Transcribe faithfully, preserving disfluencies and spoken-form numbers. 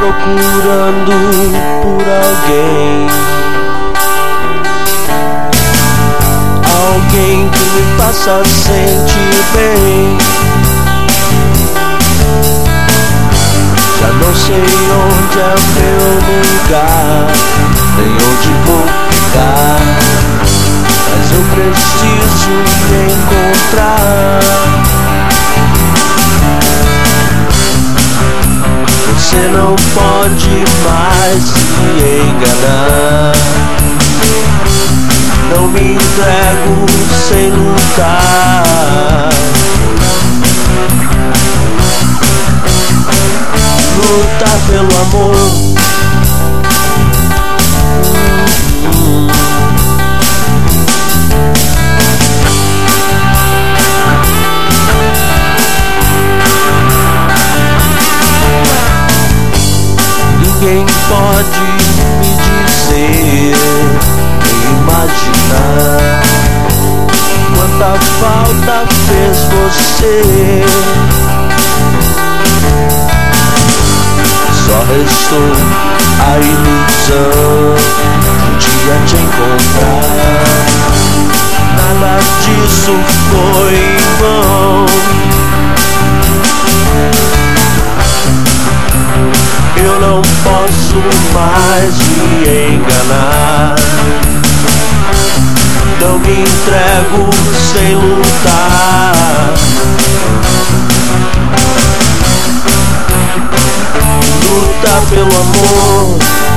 procurando por alguém, alguém que me faça sentir bem. Já não sei onde é meu lugar, nem onde vou ficar, mas eu preciso me encontrar. Você não pode mais se enganar. Não me entrego sem lutar. Lutar pelo amor. Ninguém pode me dizer, nem imaginar quanta falta fez você. Só restou a ilusão de um dia te encontrar. Nada disso foi em vão. Eu não posso mais me enganar. Não me entrego sem lutar. Lutar pelo amor.